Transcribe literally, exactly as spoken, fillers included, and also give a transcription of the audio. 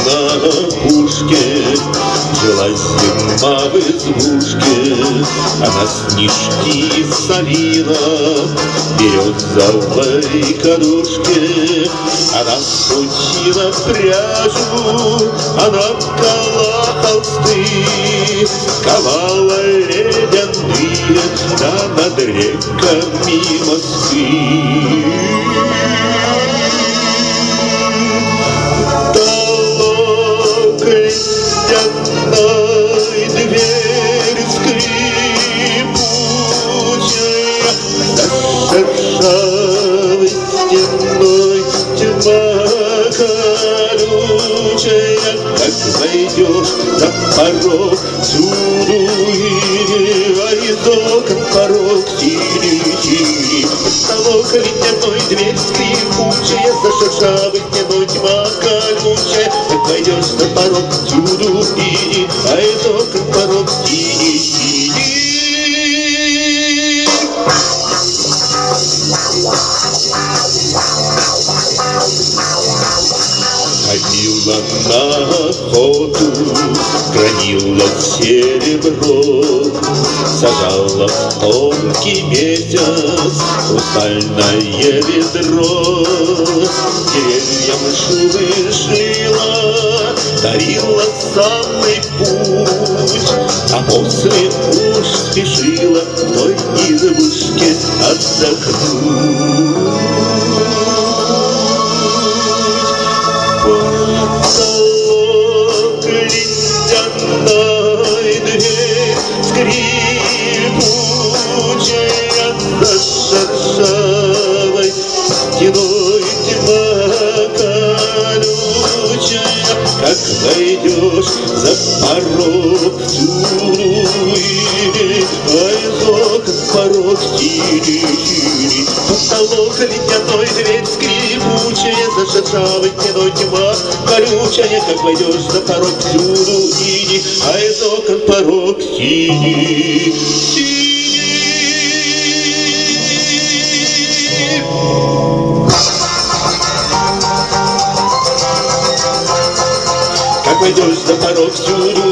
на опушке жила зима в избушке. Она снежки солила в березовой кадушке. Она сучила пряжу, она ткала холсты, ковала ледяные, да над реками мосты. Дверь скрипучая, за шершавой стеной тьма колючая. Как зайдешь за порог, всюду иди, а из окон порог синий-синий. Потолок ледяной, дверь скрипучая, за шершавой стеной тьма колючая. Как войдешь за порог, всюду иди, а из окон порог синий-синий. Ходила на охоту, гранила серебро, сажала в тонкий месяц хрустальное ведро. Деревьям шубы шила, дарила самый путь, а после уж спешила в той избушке отдохнуть. Потолок ледяной, дверь скрипучая, за шершавой стеной тьма колючая. Как войдешь за порог, всюду иди, а из окон порог синий-синий. Потолок ледяной, дверь скрипучая, за шершавой стеной тьма колючая. Как войдешь за порог, всюду иди, а из окон порог синий, синий. Как войдешь за порог, всюду